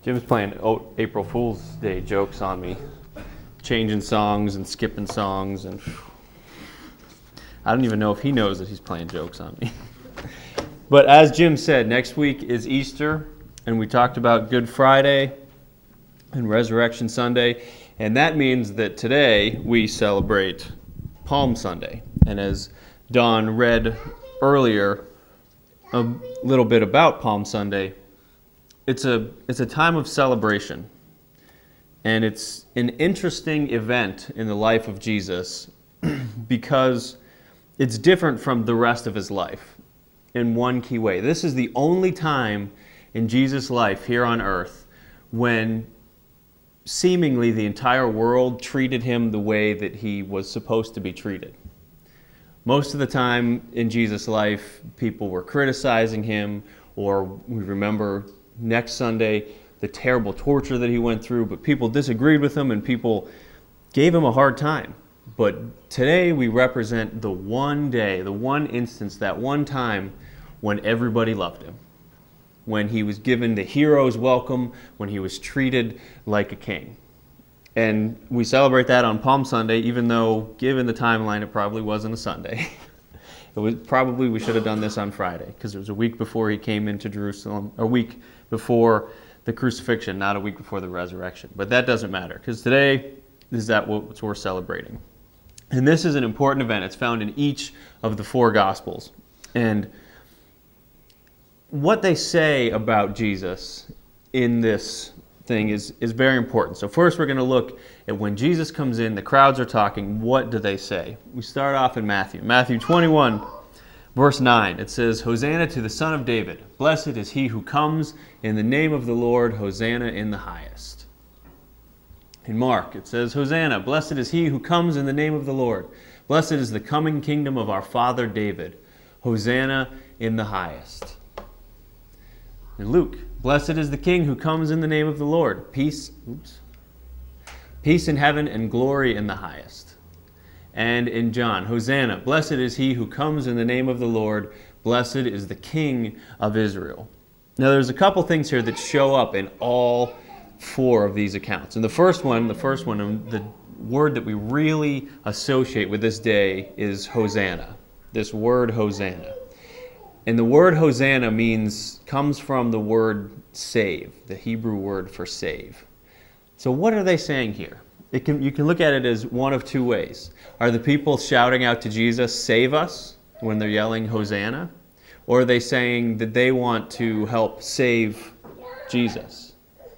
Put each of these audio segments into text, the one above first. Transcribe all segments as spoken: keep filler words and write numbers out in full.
Jim's playing oh, April Fool's Day jokes on me, changing songs and skipping songs, and I don't even know if he knows that he's playing jokes on me. But as Jim said, next week is Easter, and we talked about Good Friday and Resurrection Sunday, and that means that today we celebrate Palm Sunday. And as Don read earlier a little bit about Palm Sunday, it's a it's a time of celebration, and it's an interesting event in the life of Jesus because it's different from the rest of his life in one key way. This is the only time in Jesus' life here on earth when seemingly the entire world treated him the way that he was supposed to be treated. Most of the time in Jesus' life, people were criticizing him, or we remember next Sunday the terrible torture that he went through, but people disagreed with him and people gave him a hard time. But today we represent the one day, the one instance, that one time when everybody loved him, when he was given the hero's welcome, when he was treated like a king. And we celebrate that on Palm Sunday, even though, given the timeline, it probably wasn't a Sunday. It was probably we should have done this on Friday, because it was a week before he came into Jerusalem, a week before the crucifixion, not a week before the resurrection. But that doesn't matter, because today is that what we're celebrating. And this is an important event. It's found in each of the four Gospels. And what they say about Jesus in this thing is, is very important. So first we're going to look at when Jesus comes in, the crowds are talking, what do they say? We start off in Matthew. Matthew twenty-one, verse nine. It says, "Hosanna to the Son of David. Blessed is he who comes in the name of the Lord. Hosanna in the highest." In Mark, it says, "Hosanna, blessed is he who comes in the name of the Lord. Blessed is the coming kingdom of our father David. Hosanna in the highest." In Luke, "Blessed is the King who comes in the name of the Lord. Peace, oops, peace in heaven and glory in the highest." And in John, "Hosanna, blessed is he who comes in the name of the Lord. Blessed is the King of Israel." Now there's a couple things here that show up in all four of these accounts. And the first one, the first one, the word that we really associate with this day is Hosanna. This word Hosanna. And the word Hosanna means, comes from the word save, the Hebrew word for save. So what are they saying here? It can, you can look at it as one of two ways. Are the people shouting out to Jesus, "Save us," when they're yelling Hosanna? Or are they saying that they want to help save Jesus?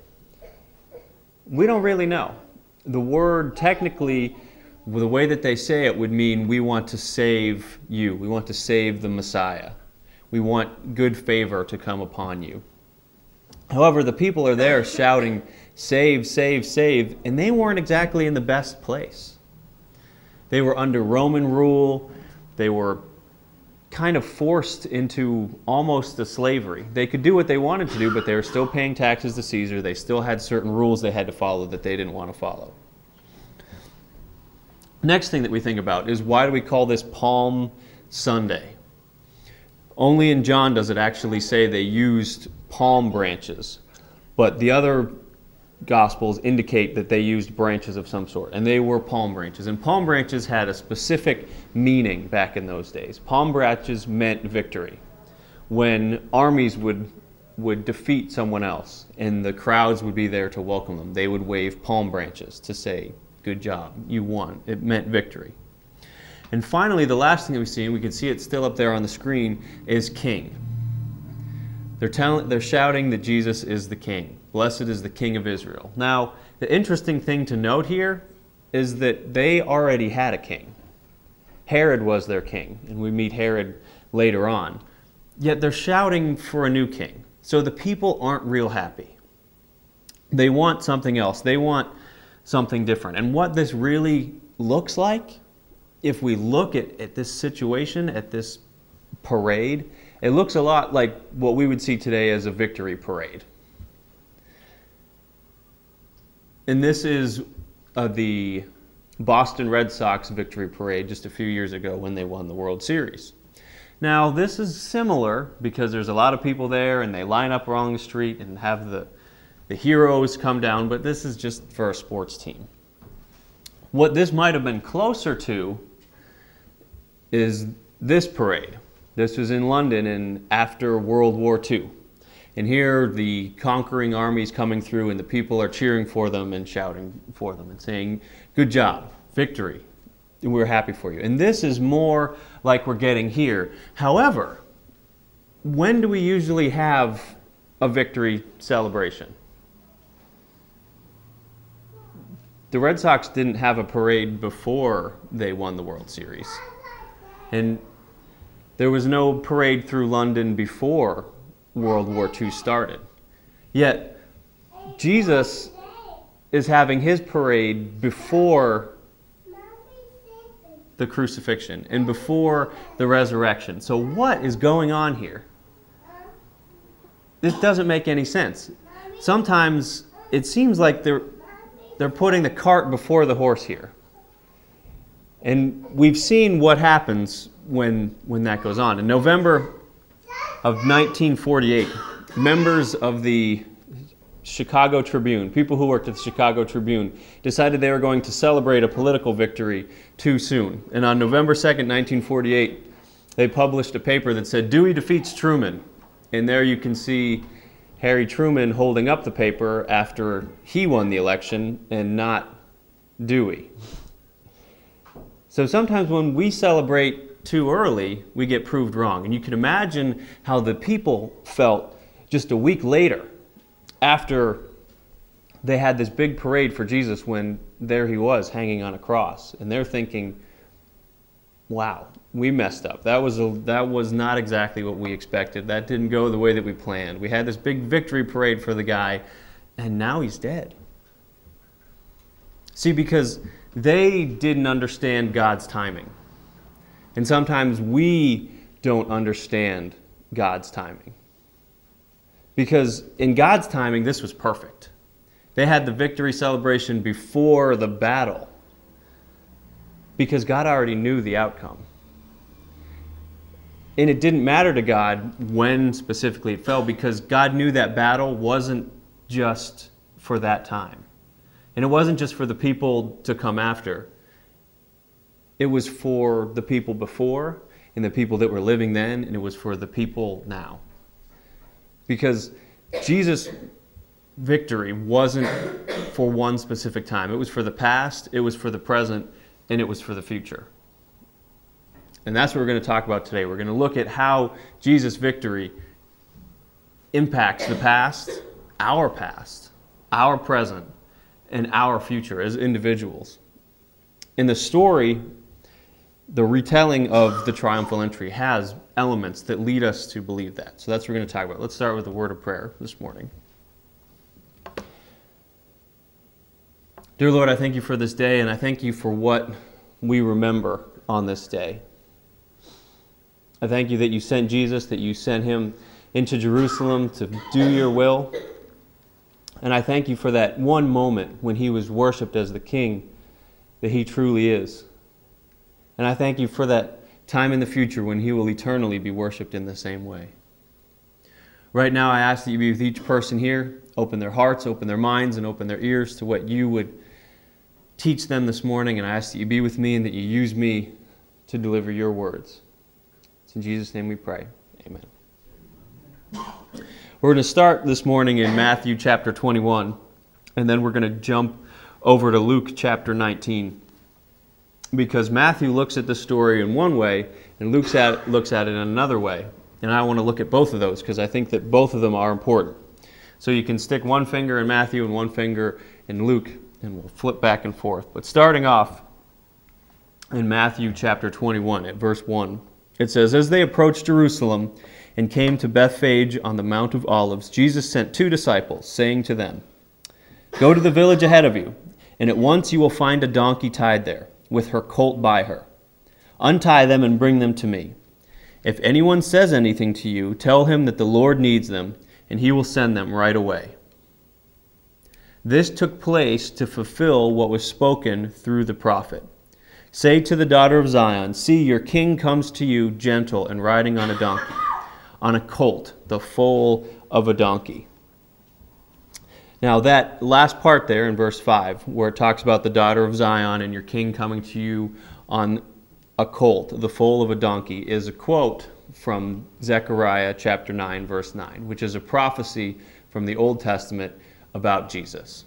We don't really know. The word technically, the way that they say it would mean we want to save you. We want to save the Messiah. We want good favor to come upon you. However, the people are there shouting, "Save, save, save," and they weren't exactly in the best place. They were under Roman rule. They were kind of forced into almost a slavery. They could do what they wanted to do, but they were still paying taxes to Caesar. They still had certain rules they had to follow that they didn't want to follow. Next thing that we think about is, why do we call this Palm Sunday? Only in John does it actually say they used palm branches, but the other Gospels indicate that they used branches of some sort, and they were palm branches. And palm branches had a specific meaning back in those days. Palm branches meant victory. When armies would, would defeat someone else, and the crowds would be there to welcome them, they would wave palm branches to say, "Good job, you won." It meant victory. And finally, the last thing that we see, and we can see it still up there on the screen, is King. They're, telling, they're shouting that Jesus is the King. Blessed is the King of Israel. Now, the interesting thing to note here is that they already had a king. Herod was their king, and we meet Herod later on. Yet they're shouting for a new king. So the people aren't real happy. They want something else. They want something different. And what this really looks like, if we look at, at this situation, at this parade, it looks a lot like what we would see today as a victory parade. And this is uh, the Boston Red Sox victory parade just a few years ago when they won the World Series. Now, this is similar because there's a lot of people there and they line up along the street and have the the heroes come down, but this is just for a sports team. What this might have been closer to is this parade. This was in London in after World War Two. And here the conquering armies coming through and the people are cheering for them and shouting for them and saying, good job, victory, we're happy for you. And this is more like we're getting here. However, when do we usually have a victory celebration? The Red Sox didn't have a parade before they won the World Series. And there was no parade through London before World War Two started. Yet, Jesus is having his parade before the crucifixion and before the resurrection. So what is going on here? This doesn't make any sense. Sometimes it seems like they're they're putting the cart before the horse here. And we've seen what happens when when that goes on. In November of nineteen forty-eight, members of the Chicago Tribune, people who worked at the Chicago Tribune, decided they were going to celebrate a political victory too soon. And on November second, nineteen forty-eight, they published a paper that said, Dewey defeats Truman. And there you can see Harry Truman holding up the paper after he won the election and not Dewey. So sometimes when we celebrate too early, we get proved wrong. And you can imagine how the people felt just a week later after they had this big parade for Jesus when there he was hanging on a cross. And they're thinking, wow, we messed up. That was a, that was not exactly what we expected. That didn't go the way that we planned. We had this big victory parade for the guy, and now he's dead. See, because they didn't understand God's timing. And sometimes we don't understand God's timing. Because in God's timing, this was perfect. They had the victory celebration before the battle. Because God already knew the outcome. And it didn't matter to God when specifically it fell, because God knew that battle wasn't just for that time. And it wasn't just for the people to come after. It was for the people before and the people that were living then, and it was for the people now. Because Jesus' victory wasn't for one specific time. It was for the past, it was for the present, and it was for the future. And that's what we're going to talk about today. We're going to look at how Jesus' victory impacts the past, our past, our present, and our future as individuals. In the story, the retelling of the triumphal entry has elements that lead us to believe that. So that's what we're going to talk about. Let's start with the word of prayer this morning. Dear Lord, I thank you for this day, and I thank you for what we remember on this day. I thank you that you sent Jesus, that you sent him into Jerusalem to do your will. And I thank you for that one moment when he was worshipped as the king that he truly is. And I thank you for that time in the future when he will eternally be worshipped in the same way. Right now, I ask that you be with each person here. Open their hearts, open their minds, and open their ears to what you would teach them this morning. And I ask that you be with me and that you use me to deliver your words. It's in Jesus' name we pray. Amen. We're going to start this morning in Matthew chapter twenty-one, and then we're going to jump over to Luke chapter nineteen. Because Matthew looks at the story in one way, and Luke looks at it in another way. And I want to look at both of those, because I think that both of them are important. So you can stick one finger in Matthew and one finger in Luke, and we'll flip back and forth. But starting off in Matthew chapter twenty-one at verse one, it says, As they approached Jerusalem and came to Bethphage on the Mount of Olives, Jesus sent two disciples, saying to them, Go to the village ahead of you, and at once you will find a donkey tied there, with her colt by her. Untie them and bring them to me. If anyone says anything to you, tell him that the Lord needs them, and he will send them right away. This took place to fulfill what was spoken through the prophet. Say to the daughter of Zion, See, your king comes to you gentle and riding on a donkey, on a colt, the foal of a donkey. Now that last part there in verse five, where it talks about the daughter of Zion and your king coming to you on a colt, the foal of a donkey, is a quote from Zechariah chapter nine, verse nine, which is a prophecy from the Old Testament about Jesus.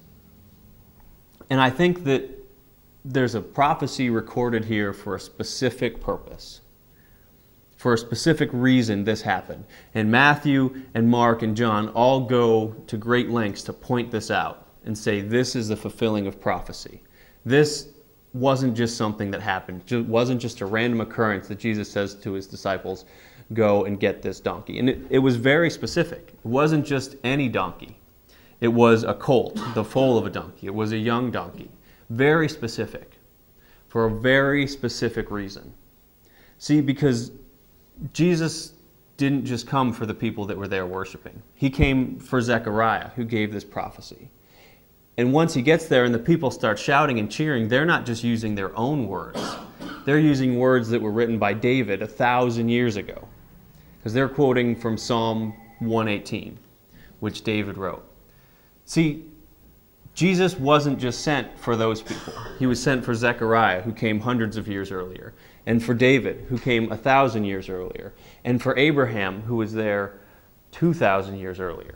And I think that there's a prophecy recorded here for a specific purpose. For a specific reason this happened. And Matthew and Mark and John all go to great lengths to point this out and say this is the fulfilling of prophecy. This wasn't just something that happened. It wasn't just a random occurrence that Jesus says to his disciples, go and get this donkey. And it, it was very specific. It wasn't just any donkey. It was a colt, the foal of a donkey. It was a young donkey. Very specific. For a very specific reason. See, because Jesus didn't just come for the people that were there worshiping. He came for Zechariah, who gave this prophecy. And once he gets there and the people start shouting and cheering, they're not just using their own words. They're using words that were written by David a thousand years ago. Because they're quoting from Psalm one eighteen, which David wrote. See, Jesus wasn't just sent for those people. He was sent for Zechariah, who came hundreds of years earlier, and for David, who came a thousand years earlier, and for Abraham, who was there two thousand years earlier.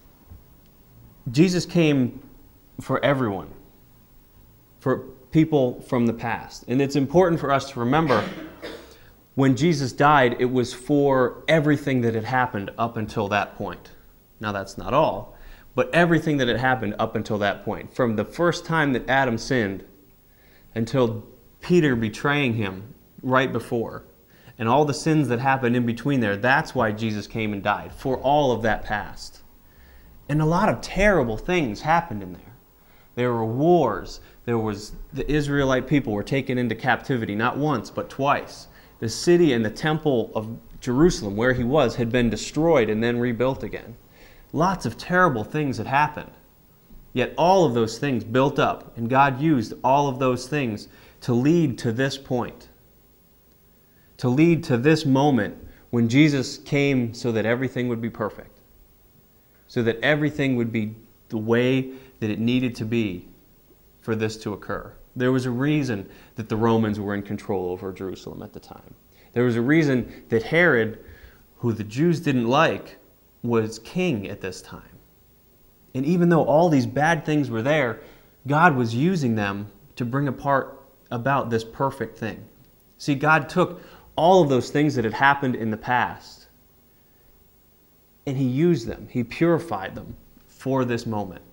Jesus came for everyone, for people from the past. And it's important for us to remember, when Jesus died, it was for everything that had happened up until that point. Now, that's not all. But everything that had happened up until that point, from the first time that Adam sinned until Peter betraying him right before, and all the sins that happened in between there, that's why Jesus came and died, for all of that past. And a lot of terrible things happened in there. There were wars. There was the Israelite people were taken into captivity, not once, but twice. The city and the temple of Jerusalem, where he was, had been destroyed and then rebuilt again. Lots of terrible things had happened. Yet all of those things built up, and God used all of those things to lead to this point. To lead to this moment when Jesus came so that everything would be perfect. So that everything would be the way that it needed to be for this to occur. There was a reason that the Romans were in control over Jerusalem at the time. There was a reason that Herod, who the Jews didn't like, was king at this time. And even though all these bad things were there, God was using them to bring apart about this perfect thing. See, God took all of those things that had happened in the past, and He used them. He purified them for this moment.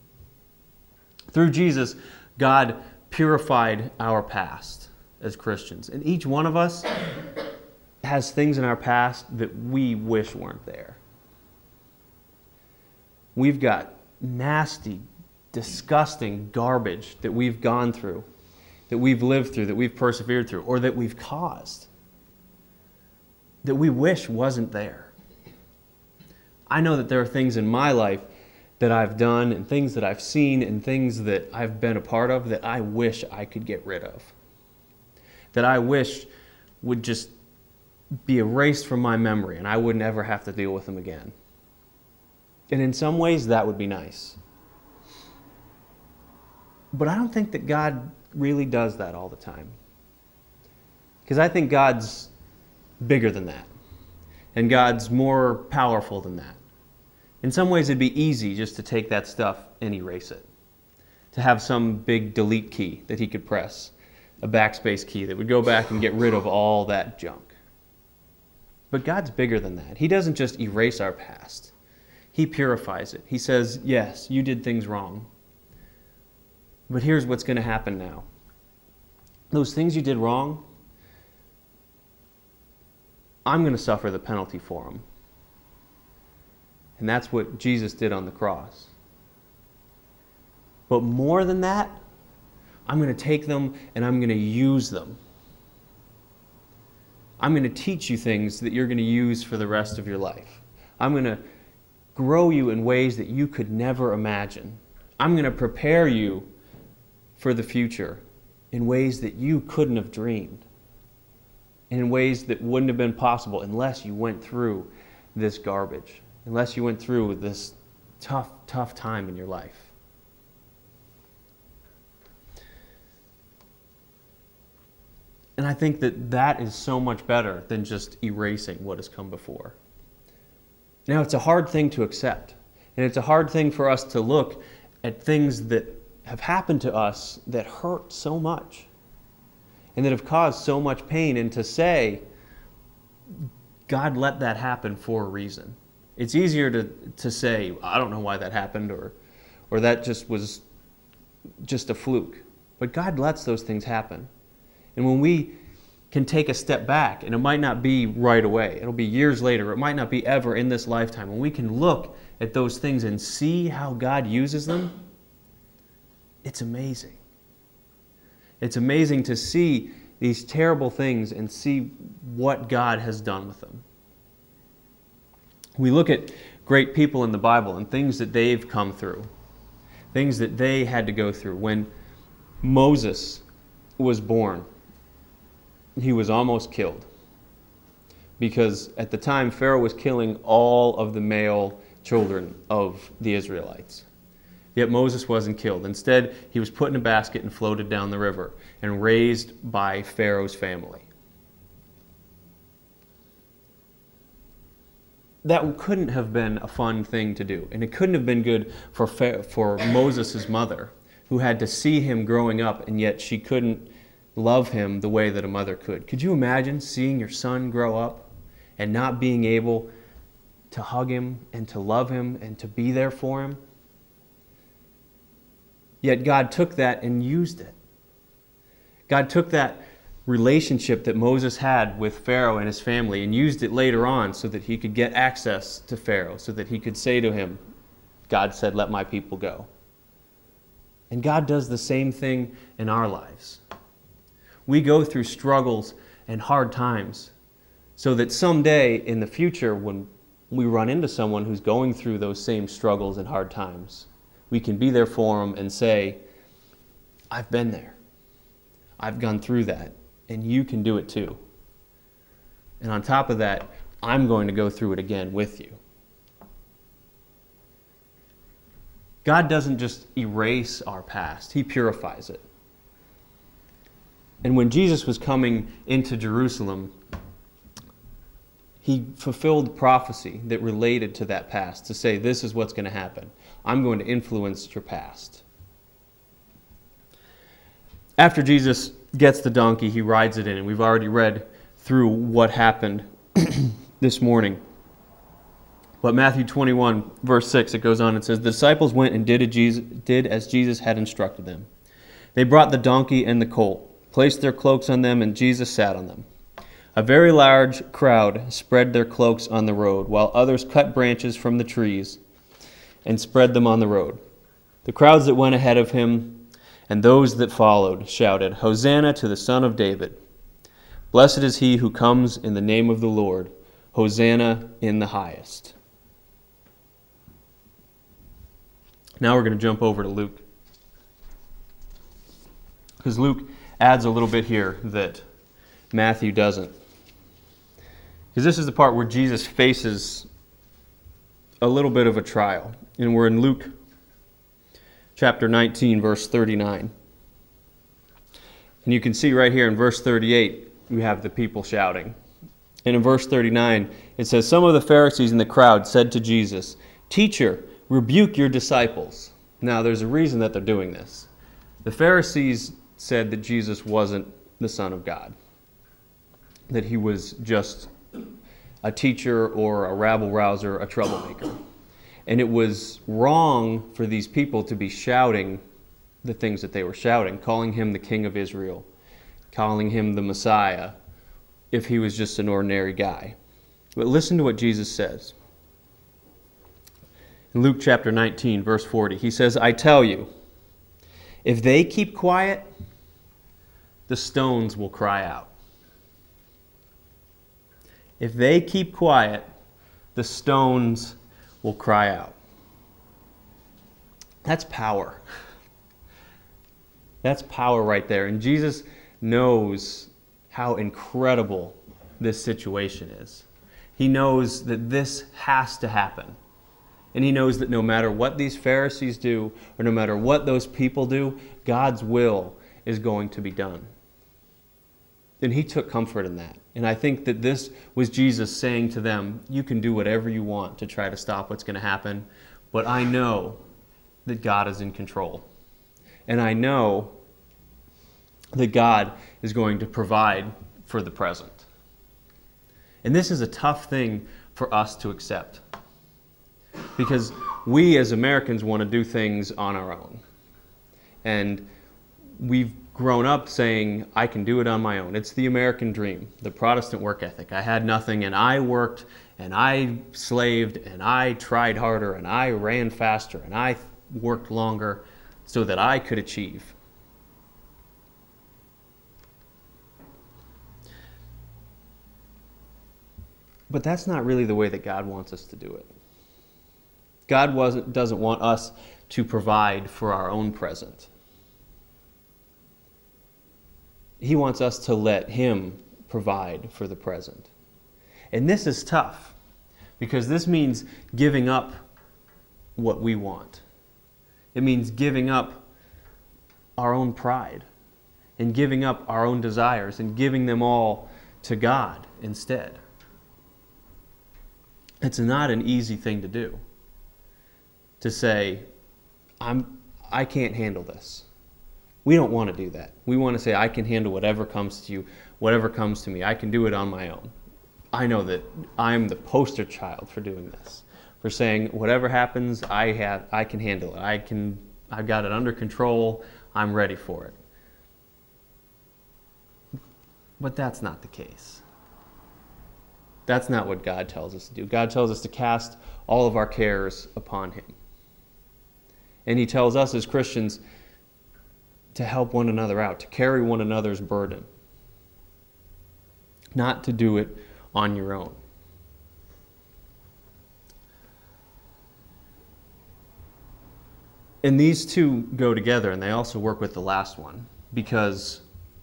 Through Jesus, God purified our past as Christians. And each one of us has things in our past that we wish weren't there. We've got nasty, disgusting garbage that we've gone through, that we've lived through, that we've persevered through, or that we've caused, that we wish wasn't there. I know that there are things in my life that I've done and things that I've seen and things that I've been a part of that I wish I could get rid of, that I wish would just be erased from my memory and I wouldn't ever have to deal with them again. And in some ways, that would be nice. But I don't think that God really does that all the time. Because I think God's bigger than that. And God's more powerful than that. In some ways, it'd be easy just to take that stuff and erase it. To have some big delete key that He could press, a backspace key that would go back and get rid of all that junk. But God's bigger than that. He doesn't just erase our past. He purifies it. He says, yes, you did things wrong. But here's what's going to happen now. Those things you did wrong, I'm going to suffer the penalty for them. And that's what Jesus did on the cross. But more than that, I'm going to take them and I'm going to use them. I'm going to teach you things that you're going to use for the rest of your life. I'm going to grow you in ways that you could never imagine. I'm going to prepare you for the future in ways that you couldn't have dreamed. And in ways that wouldn't have been possible unless you went through this garbage. Unless you went through this tough, tough time in your life. And I think that that is so much better than just erasing what has come before. Now, it's a hard thing to accept. And it's a hard thing for us to look at things that have happened to us that hurt so much and that have caused so much pain, and to say, God let that happen for a reason. It's easier to, to say, I don't know why that happened, or, or that just was just a fluke. But God lets those things happen. And when we can take a step back, and it might not be right away, it'll be years later, it might not be ever in this lifetime, when we can look at those things and see how God uses them, it's amazing. It's amazing to see these terrible things and see what God has done with them. We look at great people in the Bible and things that they've come through, things that they had to go through. When Moses was born, he was almost killed, because at the time Pharaoh was killing all of the male children of the Israelites. Yet Moses wasn't killed. Instead, he was put in a basket and floated down the river and raised by Pharaoh's family. That couldn't have been a fun thing to do, and it couldn't have been good for for Moses' mother, who had to see him growing up, and yet she couldn't love him the way that a mother could. Could you imagine seeing your son grow up and not being able to hug him and to love him and to be there for him? Yet God took that and used it. God took that relationship that Moses had with Pharaoh and his family and used it later on so that he could get access to Pharaoh, so that he could say to him, God said, let my people go. And God does the same thing in our lives. We go through struggles and hard times so that someday in the future, when we run into someone who's going through those same struggles and hard times, we can be there for them and say, I've been there. I've gone through that, and you can do it too. And on top of that, I'm going to go through it again with you. God doesn't just erase our past, He purifies it. And when Jesus was coming into Jerusalem, He fulfilled prophecy that related to that past, to say, this is what's going to happen. I'm going to influence your past. After Jesus gets the donkey, he rides it in, and we've already read through what happened this morning. But Matthew twenty-one, verse six, it goes on and says, the disciples went and did as Jesus had instructed them. They brought the donkey and the colt, placed their cloaks on them, and Jesus sat on them. A very large crowd spread their cloaks on the road, while others cut branches from the trees and spread them on the road. The crowds that went ahead of him and those that followed shouted, Hosanna to the Son of David. Blessed is he who comes in the name of the Lord. Hosanna in the highest. Now we're going to jump over to Luke, because Luke adds a little bit here that Matthew doesn't. Because this is the part where Jesus faces a little bit of a trial. And we're in Luke chapter nineteen, verse thirty-nine. And you can see right here in verse thirty-eight, we have the people shouting. And in verse thirty-nine, it says, some of the Pharisees in the crowd said to Jesus, Teacher, rebuke your disciples. Now, there's a reason that they're doing this. The Pharisees said that Jesus wasn't the Son of God, that he was just a teacher or a rabble-rouser, a troublemaker. And it was wrong for these people to be shouting the things that they were shouting, calling him the King of Israel, calling him the Messiah, if he was just an ordinary guy. But listen to what Jesus says. In Luke chapter nineteen, verse forty, he says, I tell you, if they keep quiet, the stones will cry out. If they keep quiet, the stones will cry out. That's power. That's power right there. And Jesus knows how incredible this situation is. He knows that this has to happen. And he knows that no matter what these Pharisees do, or no matter what those people do, God's will is going to be done. And he took comfort in that. And I think that this was Jesus saying to them, you can do whatever you want to try to stop what's going to happen, but I know that God is in control. And I know that God is going to provide for the present. And this is a tough thing for us to accept, because we as Americans want to do things on our own. And we've grown up saying, I can do it on my own. It's the American dream, the Protestant work ethic. I had nothing, and I worked, and I slaved, and I tried harder, and I ran faster, and I worked longer so that I could achieve. But that's not really the way that God wants us to do it. God wasn't, doesn't want us to provide for our own present. He wants us to let Him provide for the present. And this is tough, because this means giving up what we want. It means giving up our own pride, and giving up our own desires, and giving them all to God instead. It's not an easy thing to do. To say, I'm, I can't handle this. We don't want to do that. We want to say, I can handle whatever comes to you, whatever comes to me. I can do it on my own. I know that I'm the poster child for doing this, for saying, whatever happens, I have, I can handle it. I can, I've got it under control. I'm ready for it. But that's not the case. That's not what God tells us to do. God tells us to cast all of our cares upon Him. And He tells us as Christians to help one another out, to carry one another's burden. Not to do it on your own. And these two go together, and they also work with the last one, because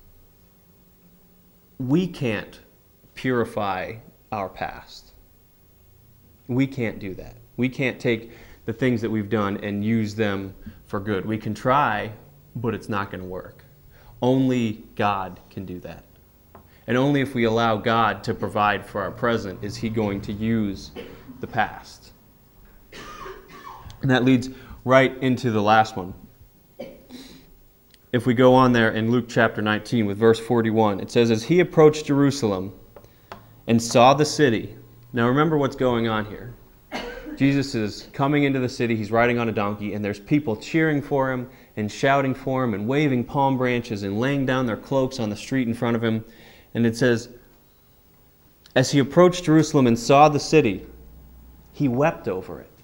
we can't purify our past. We can't do that. We can't take the things that we've done and use them for good. We can try, but it's not going to work. Only God can do that. And only if we allow God to provide for our present is He going to use the past. And that leads right into the last one. If we go on there in Luke chapter nineteen with verse forty-one, it says, as He approached Jerusalem and saw the city. Now remember what's going on here. Jesus is coming into the city, He's riding on a donkey, and there's people cheering for Him and shouting for Him and waving palm branches and laying down their cloaks on the street in front of Him. And it says, as He approached Jerusalem and saw the city, He wept over it.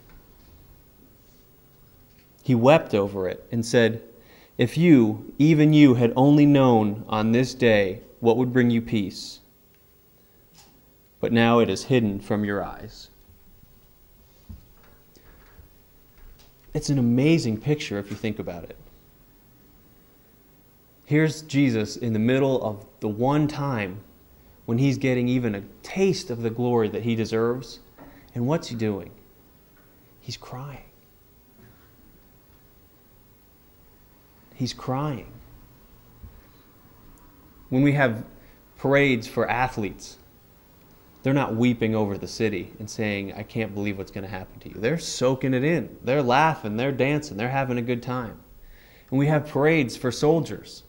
He wept over it and said, if you, even you, had only known on this day what would bring you peace, but now it is hidden from your eyes. It's an amazing picture if you think about it. Here's Jesus in the middle of the one time when He's getting even a taste of the glory that He deserves. And what's He doing? He's crying. He's crying. When we have parades for athletes, they're not weeping over the city and saying, I can't believe what's going to happen to you. They're soaking it in. They're laughing. They're dancing. They're having a good time. And we have parades for soldiers.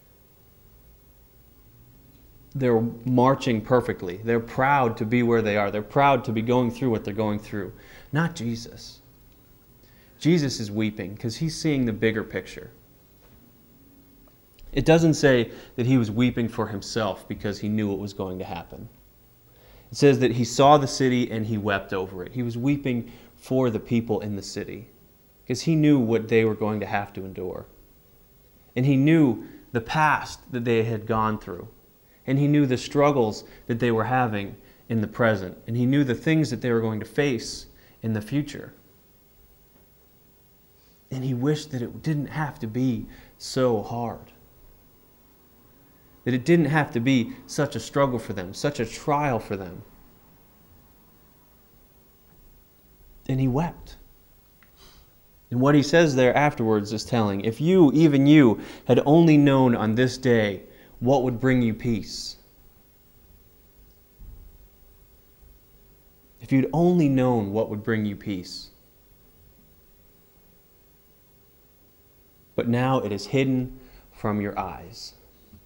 They're marching perfectly. They're proud to be where they are. They're proud to be going through what they're going through. Not Jesus. Jesus is weeping because He's seeing the bigger picture. It doesn't say that He was weeping for Himself because He knew what was going to happen. It says that He saw the city and He wept over it. He was weeping for the people in the city because He knew what they were going to have to endure. And He knew the past that they had gone through. And He knew the struggles that they were having in the present. And He knew the things that they were going to face in the future. And He wished that it didn't have to be so hard. That it didn't have to be such a struggle for them, such a trial for them. And He wept. And what he says there afterwards is telling. If you, even you, had only known on this day what would bring you peace. If you'd only known what would bring you peace. But now it is hidden from your eyes.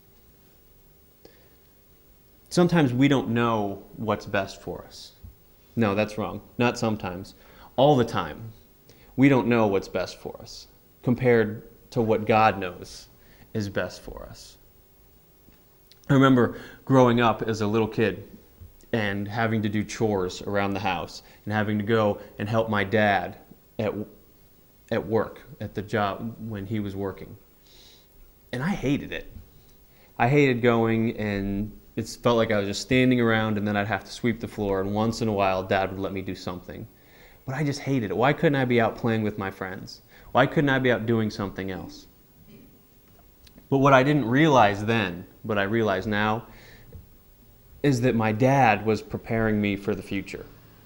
Sometimes we don't know what's best for us. No, that's wrong. Not sometimes. All the time. We don't know what's best for us compared to what God knows is best for us. I remember growing up as a little kid and having to do chores around the house and having to go and help my dad at at work, at the job when he was working. And I hated it. I hated going, and it felt like I was just standing around, and then I'd have to sweep the floor, and once in a while Dad would let me do something. But I just hated it. Why couldn't I be out playing with my friends? Why couldn't I be out doing something else? But what I didn't realize then, but I realize now, is that my dad was preparing me for the future.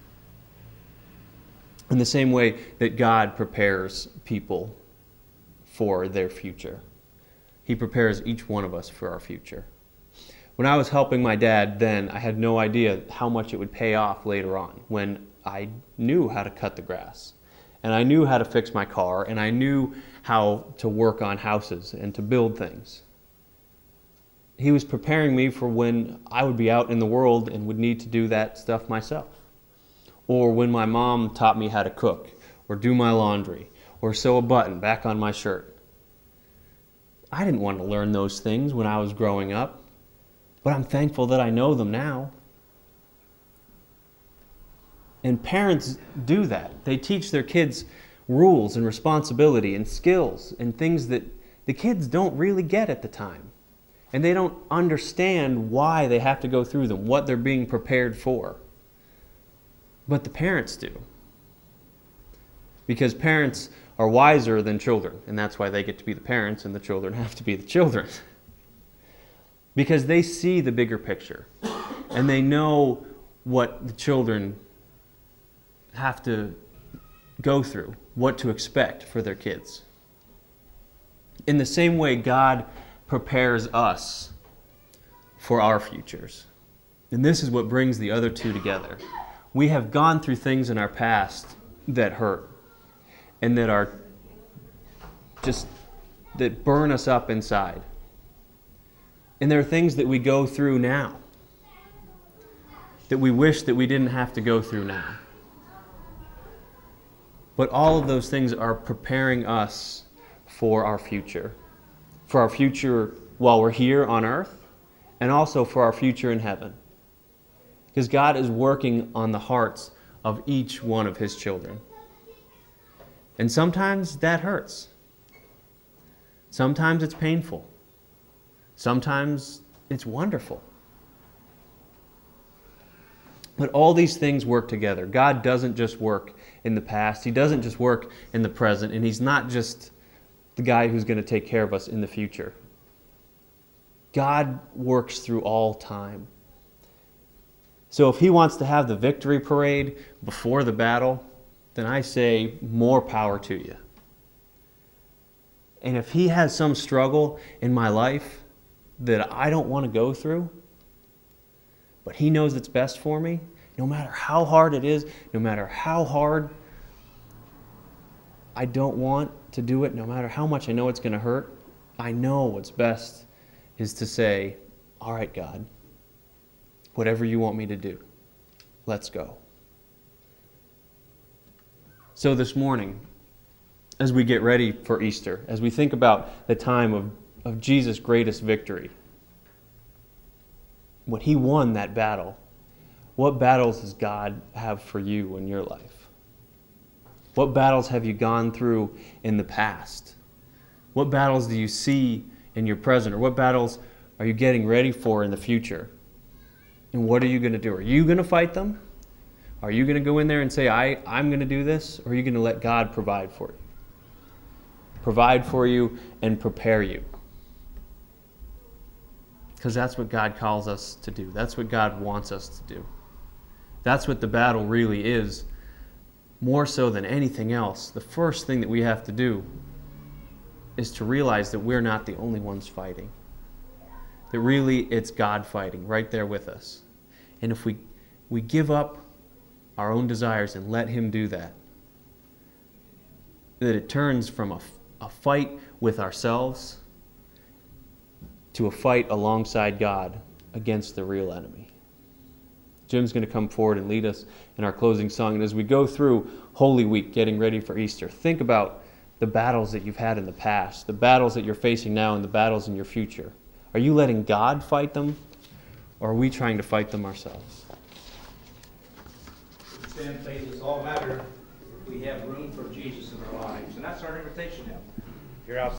In the same way that God prepares people for their future. He prepares each one of us for our future. When I was helping my dad then, I had no idea how much it would pay off later on when I knew how to cut the grass. And I knew how to fix my car, and I knew how to work on houses and to build things. He was preparing me for when I would be out in the world and would need to do that stuff myself. Or when my mom taught me how to cook, or do my laundry, or sew a button back on my shirt. I didn't want to learn those things when I was growing up, but I'm thankful that I know them now. And parents do that. They teach their kids rules and responsibility and skills and things that the kids don't really get at the time. And they don't understand why they have to go through them, what they're being prepared for. But the parents do. Because parents are wiser than children, and that's why they get to be the parents and the children have to be the children. Because they see the bigger picture, and they know what the children have to go through, what to expect for their kids. In the same way, God prepares us for our futures. And this is what brings the other two together. We have gone through things in our past that hurt and that are just, that burn us up inside. And there are things that we go through now that we wish that we didn't have to go through now. But all of those things are preparing us for our future. For our future while we're here on earth, and also for our future in heaven. Because God is working on the hearts of each one of His children. And sometimes that hurts. Sometimes it's painful. Sometimes it's wonderful. But all these things work together. God doesn't just work in the past. He doesn't just work in the present. And He's not just the guy who's going to take care of us in the future. God works through all time. So if He wants to have the victory parade before the battle, then I say more power to you. And if He has some struggle in my life that I don't want to go through, but He knows it's best for me, no matter how hard it is, no matter how hard I don't want to do it, no matter how much I know it's going to hurt, I know what's best is to say, all right, God, whatever you want me to do, let's go. So this morning, as we get ready for Easter, as we think about the time of, of Jesus' greatest victory, when He won that battle, what battles does God have for you in your life? What battles have you gone through in the past? What battles do you see in your present? Or what battles are you getting ready for in the future? And what are you going to do? Are you going to fight them? Are you going to go in there and say, I, I'm going to do this? Or are you going to let God provide for you? Provide for you and prepare you. Because that's what God calls us to do. That's what God wants us to do. That's what the battle really is more so than anything else, the first thing that we have to do is to realize that we're not the only ones fighting. That really it's God fighting right there with us. And if we, we give up our own desires and let Him do that, that it turns from a, a fight with ourselves to a fight alongside God against the real enemy. Jim's going to come forward and lead us in our closing song. And as we go through Holy Week, getting ready for Easter, think about the battles that you've had in the past, the battles that you're facing now, and the battles in your future. Are you letting God fight them, or are we trying to fight them ourselves? Sin faith is all matter if we have room for Jesus in our lives. And that's our invitation now. You're out.